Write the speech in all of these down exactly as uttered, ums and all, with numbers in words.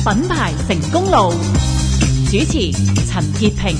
品牌成功路，主持陳潔平。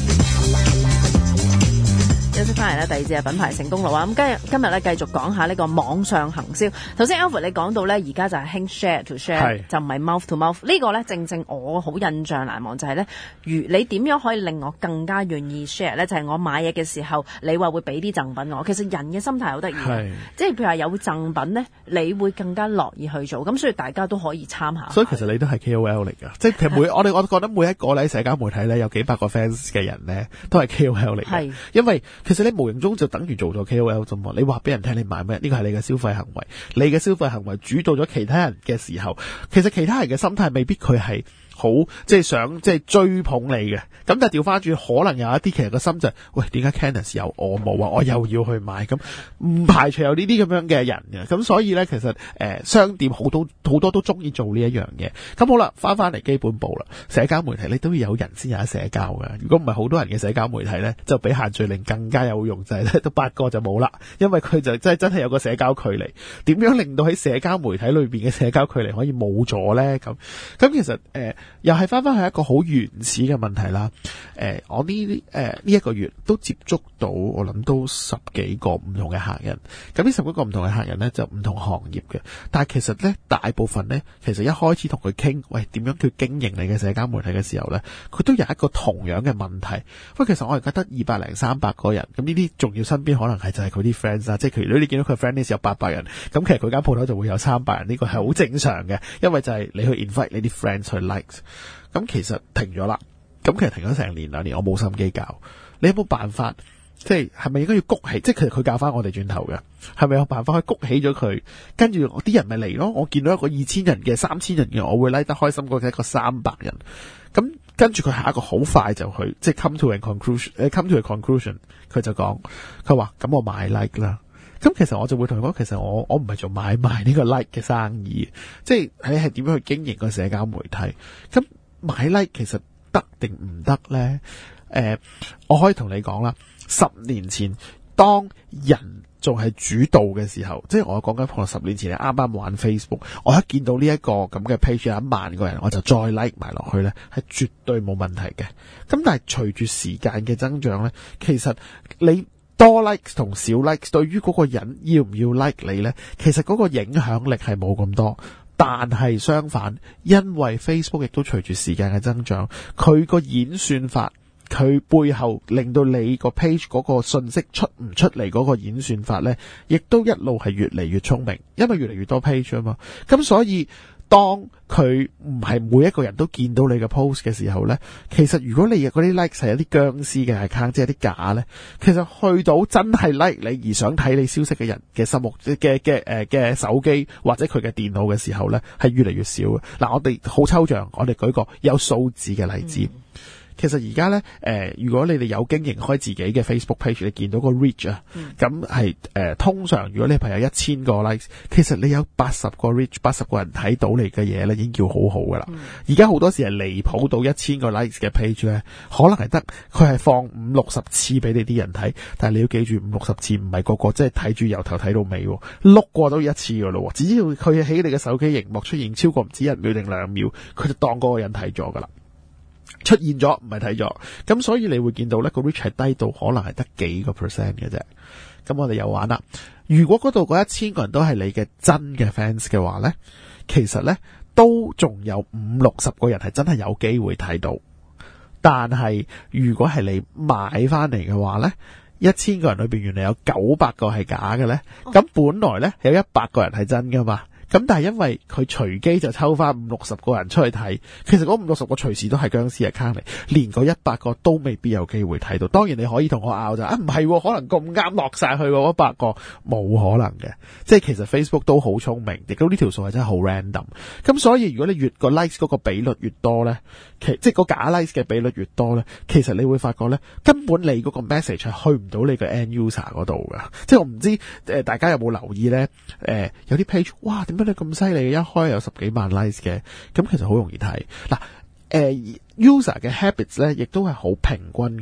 休息翻嚟咧，第二節係品牌成功路啊！咁今日今日咧繼續講下呢個網上行銷。頭先 Alfred 你講到咧，而家就係興 share to share，就唔係 mouth to mouth。呢個咧正正我好印象難忘就係咧，如你點樣可以令我更加願意 share 咧？就係我買嘢嘅時候，你話會俾啲贈品我。其實人嘅心態好得意，即係譬如話有贈品咧，你會更加樂意去做。咁所以大家都可以參考。 所以其實你都係 K O L 嚟㗎，即係其實每我哋我覺得每一個咧社交媒體咧有幾百個 fans 嘅人咧，都係 K O L 嚟嘅，因為其實你無形中就等於做咗 K O L 啫嘛。你話俾人聽你買咩，呢個係你嘅消費行為，你嘅消費行為主導咗其他人嘅時候，其實其他人嘅心態未必佢係好即係想即係追捧你嘅。咁但係調翻轉，可能有一啲其實個心就係、喂，點解 Candice 有我冇啊？我又要去買，咁唔排除有呢啲咁樣嘅人嘅。咁所以咧，其實誒、呃、商店好多好多都中意做呢一樣嘢。咁好啦，翻翻嚟基本步啦，社交媒體你都要有人先有得社交嘅。如果唔係好多人嘅社交媒體咧，就比限聚令更加有用，就係咧都八個就冇啦，因為佢就真係真係有個社交距離。點樣令到喺社交媒體裏邊嘅社交距離可以冇咗咧？咁咁其實誒、呃、又係翻翻去一個好原始嘅問題啦。誒、呃，我呢啲誒呢一個月都接觸到，我諗都十幾個唔同嘅客人。咁呢十幾個唔同嘅客人咧，就唔同行業嘅。但係其實咧，大部分咧，其實一開始同佢傾，喂，點樣叫經營你嘅社交媒體嘅時候咧，佢都有一個同樣嘅問題。喂，其實我係覺得二百零三百個人，咁呢啲仲要身邊可能係就係佢啲 friends 啊，即係如果你見到佢 friend list 有八百人，咁其實佢間鋪頭就會有三百人，呢、這個係好正常嘅，因為就係你去 invite 你啲 friends 去 likes。咁其實停咗啦。咁其實停咗成年兩年，我冇心機教。你有冇辦法？即係係咪應該要谷起？即係其實佢教翻我哋轉頭嘅，係咪有辦法去谷起咗佢？跟住啲人咪嚟咯。我見到一個二千人嘅、三千人嘅，我會 like 得開心過一個三百人。咁跟住佢下一個好快就去，即係 come to a conclusion。誒 come to a conclusion，佢就講，佢話咁我買 like 啦。咁其實我就會同佢講，其實我我唔係做買賣呢個 like 嘅生意，即係你係點樣去經營個社交媒體？咁買 like 其實得定唔得咧？誒、呃，我可以同你講啦，十年前當人仲係主導嘅時候，即係我講緊可能十年前你啱啱玩 Facebook， 我一見到呢一個咁嘅 page 有一萬個人，我就再 like 埋落去咧，係絕對冇問題嘅。咁但係隨住時間嘅增長咧，其實你多 likes 同少 likes 對於嗰個人要唔要 like 你咧，其實嗰個影響力係冇咁多。但係相反，因為 Facebook 亦都隨住時間嘅增長，佢個演算法，佢背後令到你個 page 嗰個信息出唔出嚟嗰個演算法呢，亦都一路係越嚟越聰明，因為越嚟越多 page 啊嘛。咁所以當佢唔係每一個人都見到你嘅 post 嘅時候呢，其實如果你嗰啲 like 係有啲僵屍嘅 account， 即係啲假呢，其實去到真係 like 你而想睇你消息嘅人嘅心目嘅嘅誒嘅手機或者佢嘅電腦嘅時候呢，係越嚟越少嘅。嗱，我哋好抽象，我哋舉個有數字嘅例子。嗯，其實而家咧，誒、呃，如果你哋有經營開自己嘅 Facebook page，你見到個 reach 啊，咁係誒，通常如果你朋友一千個 likes，其實你有八十個 reach， 八十個人睇到你嘅嘢咧，已經叫好好噶啦。而家好多時係離譜到一千個 likes 嘅 page 咧，可能係得佢係放五六十次俾你啲人睇，但係你要記住五六十次唔係個個即係睇住由頭睇到尾，碌過都一次噶咯。只要佢喺你嘅手機熒幕出現超過唔止一秒定兩秒，佢就當嗰個人睇咗噶啦。出現咗唔係睇咗，咁所以你會見到咧個 reach 係低到可能係得幾個 percent 嘅啫。咁我哋又玩啦，如果嗰度嗰一千個人都係你嘅真嘅 fans 嘅話咧，其實咧都仲有五六十個人係真係有機會睇到。但係如果係你買翻嚟嘅話咧，一千個人裏邊原來有九百個係假嘅咧，咁本來咧有一百個人係真噶嘛。咁但係因為佢隨機就抽翻五六十個人出去睇，其實嗰五六十個隨時都係僵屍 account 嚟，連嗰一百個都未必有機會睇到。當然你可以同我拗就啊，唔係，可能咁啱落晒去嗰一百個，冇可能嘅。即係其實 Facebook 都好聰明，亦都呢條數係真係好 random。咁所以如果你越個 likes 嗰個比率越多咧，其即係個假 likes 嘅比率越多咧，其實你會發覺咧，根本你嗰個 message 係去唔到你嘅 end user 嗰度噶。即係我唔知誒大家有冇留意咧？誒、呃、有啲 page 哇點解你咁犀利嘅？一開有十幾萬 likes 嘅，咁其實好容易睇。嗱，誒 user 嘅 habits 咧，亦都係好平均嘅。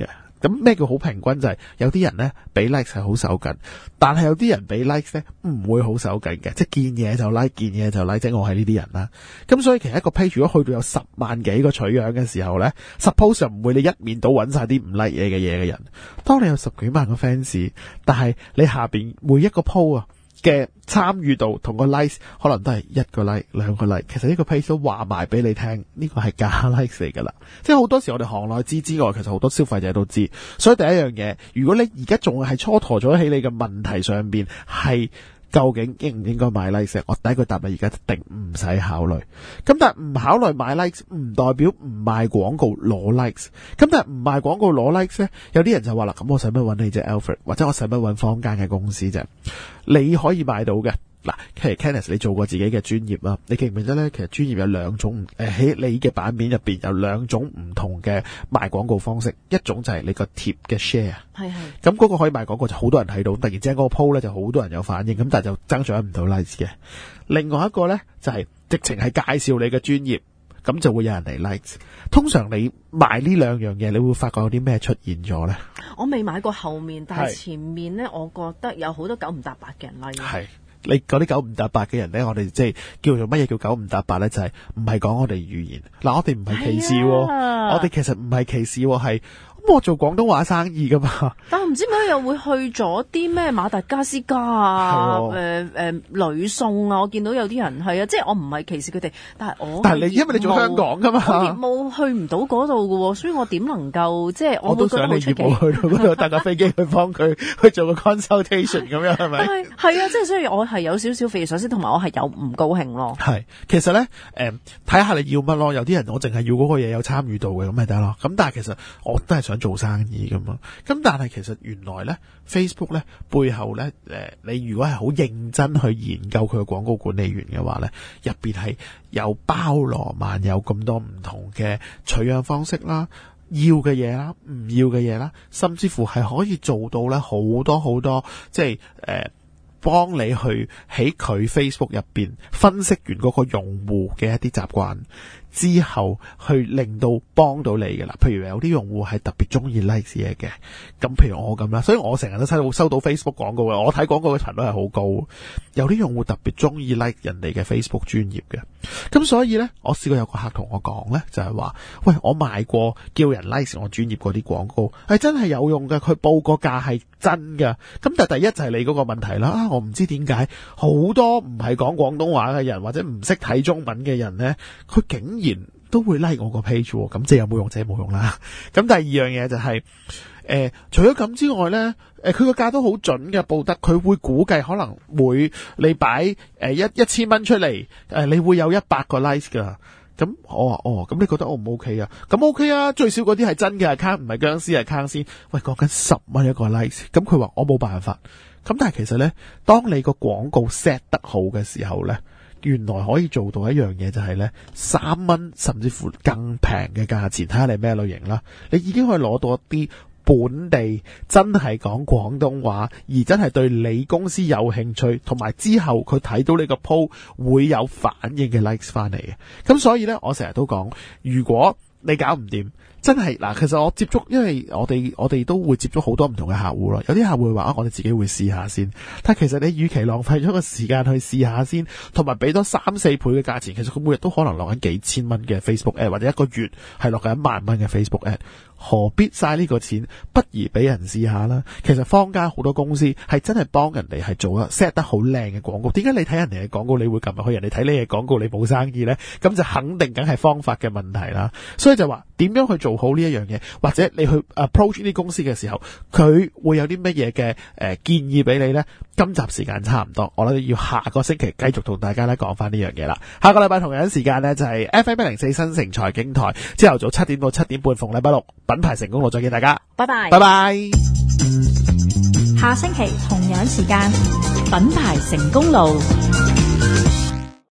咁咩叫好平均？就係、是、有啲人咧俾 likes 係好手緊，但係有啲人俾 likes 咧唔會好手緊嘅，即係見嘢就 like， 見嘢就 like， 即係我係呢啲人啦。咁所以其實一個 page 如果去到有十萬幾個取樣嘅時候咧 ，suppose 就唔會你一面倒揾晒啲唔 like 嘢嘅嘢嘅人。當你有十幾萬個 fans， 但係你下邊每一個 po 啊嘅參與度同個 likes 可能都係一個 like 兩個 like， 其實呢個 page 都話埋俾你聽，呢個係假 likes 嚟噶啦。即係好多時我哋行內知之外，其實好多消費者都知。所以第一樣嘢，如果你而家仲係蹉跎咗喺你嘅問題上邊，係究竟應唔應該買 likes？ 我第一句答你，而家一定唔使考慮。咁但係唔考慮買 likes 唔代表唔賣廣告攞 likes。咁但係唔賣廣告攞 likes 咧，有啲人就話啦，咁我使乜揾你啫 Alfred， 或者我使乜揾坊間嘅公司啫？你可以買到嘅。嗱，其實 Kenneth 你做過自己嘅專業啦，你記唔記得咧？其實專業有兩種，誒喺你嘅版面入邊有兩種唔同嘅賣廣告方式，一種就係你個貼嘅 share， 係係， 咁嗰個可以賣廣告就好多人睇到，突然之間嗰個 po 咧就好多人有反應，咁但係就增長唔到 likes 嘅。另外一個咧就係直情係介紹你嘅專業，咁就會有人嚟 likes。通常你賣呢兩樣嘢，你會發覺有啲咩出現咗咧？ 我未買過後面，但係前面咧，我覺得有好多九唔搭八嘅人 like。係。 你嗰啲九唔搭八嘅人咧，我哋即係叫做乜嘢叫九唔搭八咧？就係唔係講我哋語言嗱，我哋唔係歧視，啊、我哋其實唔係歧視，係咁我做廣東話生意噶嘛。但係唔知點解又會去咗啲咩馬達加斯加啊，誒誒、呃呃、呂宋啊，我見到有啲人係啊，即係我唔係歧視佢哋，但係我但係你因為你做香港噶嘛，我業務去唔到嗰度噶，所以我點能夠即係我都想你業務去到嗰度搭架飛機去幫佢去做個 consultation 咁樣係咪？係係啊，即係所以我係有少少匪夷所思，同埋我係有唔高興咯。係，其實咧，誒、呃，睇下你要乜咯。有啲人我淨係要嗰個嘢有參與度嘅，咁咪得咯。咁但係其實我都係想做生意噶嘛。咁但係其實原來咧 ，Facebook 咧背後咧，誒、呃，你如果係好認真去研究佢嘅廣告管理員嘅話咧，入邊係有包羅萬有咁多唔同嘅取樣方式啦。要嘅嘢啦，唔要嘅嘢啦，甚至乎係可以做到咧好多好多，即係誒，幫你去喺佢 Facebook 入邊分析完嗰個用戶嘅一啲習慣之後，去令到幫到你嘅啦。譬如有啲用戶係特別中意 like 嘢嘅，咁譬如我咁啦，所以我成日都收到收到 Facebook 廣告嘅，我睇廣告嘅頻率係好高。有啲用戶特別中意 like 人哋嘅 Facebook 專頁嘅，咁所以咧，我試過有個客同我講咧，就係話，喂，我賣過叫人 like 我專頁嗰啲廣告，係真係有用嘅，佢報個價係真㗎。咁但係第一就係你嗰個問題啦，啊，我唔知點解好多唔係講廣東話嘅人或者唔識睇中文嘅人咧，佢竟然都會 like 我個 page，咁即係有冇用，即係冇用啦。咁第二樣嘢就係、是。誒、呃，除咗咁之外咧，誒、呃，佢個價都好準嘅，報得佢會估計可能每你擺誒一一千蚊出嚟，誒、呃，你會有一百個 like 噶。咁我話哦，咁你覺得 O 唔 OK 啊？咁 OK 啊，最少嗰啲係真嘅 account，唔係僵屍 account 先。喂，講緊十蚊一個 like，咁佢話我冇辦法。咁但係其實咧，當你個廣告 set 得好嘅時候咧，原來可以做到一樣嘢，就係咧三蚊甚至乎更平嘅價錢，睇下你咩類型啦，你已經可以攞到一啲本地真係講廣東話，而真係對你公司有興趣，同埋之後佢睇到你個 po 會有反應嘅 likes 翻嚟嘅。咁所以呢，我成日都講，如果你搞唔掂，真係嗱，其實我接觸，因為我哋我哋都會接觸好多唔同嘅客戶咯。有啲客戶會話啊，我哋自己會試下先。但其實你與其浪費咗個時間去試下先，同埋俾多三四倍嘅價錢，其實佢每日都可能落緊幾千蚊嘅 Facebook ad，或者一個月係落緊一萬蚊嘅 Facebook ad。何必嘥呢個錢？不如俾人試下啦。其實坊間好多公司係真係幫人哋係做啊 set 得好靚嘅廣告。點解你睇人哋嘅廣告你會撳入去，人哋睇你嘅廣告你冇生意呢？咁就肯定梗係方法嘅問題啦。所以就話點樣去做好呢一樣嘢，或者你去 approach 呢啲公司嘅時候，佢會有啲乜嘢嘅誒建議俾你呢？今集時間差唔多，我諗要下個星期繼續同大家咧講翻呢樣嘢啦。下個禮拜同樣時間呢，就係 F M 一零四新城財經台，朝頭早七點到七點半，逢禮拜六品牌成功路再見大家， 拜拜， 拜拜。 下星期同樣時間，品牌成功路。